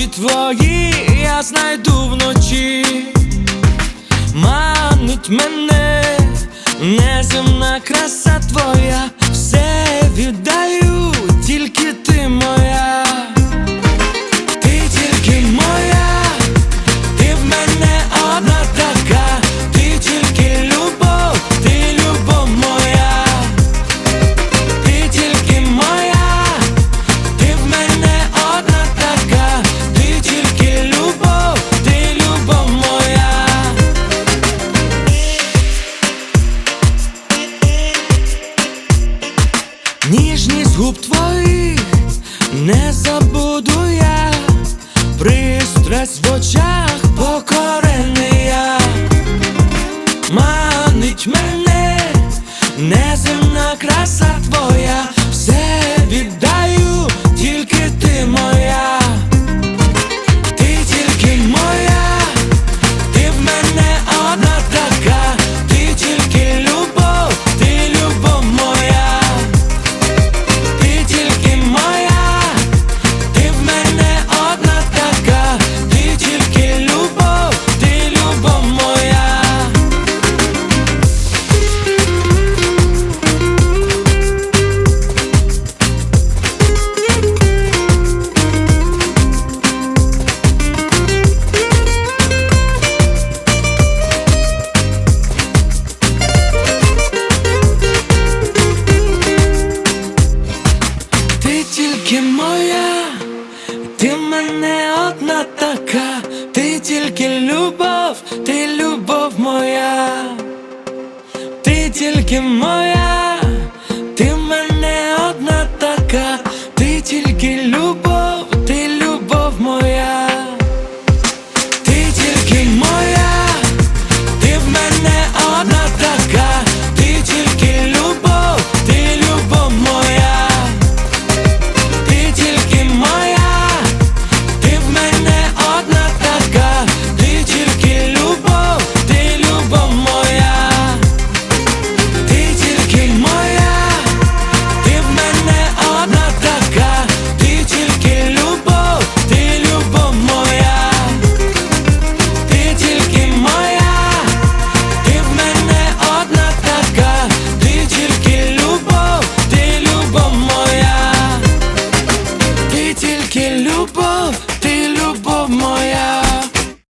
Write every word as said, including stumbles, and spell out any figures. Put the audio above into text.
Очі твої я знайду вночі, манить мене неземна краса твоя, все віддаю, тільки ти моя, ти тільки моя, ти в мене одна така, ти тільки любов, ти любов моя, ти тільки моя, ти в мене одна така, ти тільки любов, ти любов моя. Ніжність губ твоїх не забуду я, пристрасть в очах покорений я, манить мене неземна краса твоя, все віддаю, тільки ти моя, ти тільки моя, ти в мене одна така, ти тільки любов, ти любов моя, ти тільки моя, ти в мене одна така, ти тільки любов, ти любов моя. Ти тільки моя, ти в мене одна така, ти тільки любов, ти любов моя, ти тільки моя, ти в мене одна така, ти тільки любов, ти любов моя, ти тільки моя, ти в мене одна така, ти тільки любов, ти любов моя. Ти тільки моя, ти в мене одна така, ти тільки любов, ти любов моя, ти тільки моя, ти в мене одна така, ти тільки любов, ти любов моя, ти тільки моя, ти в мене одна така, ти тільки любов, ти любов моя. Ти тільки любов,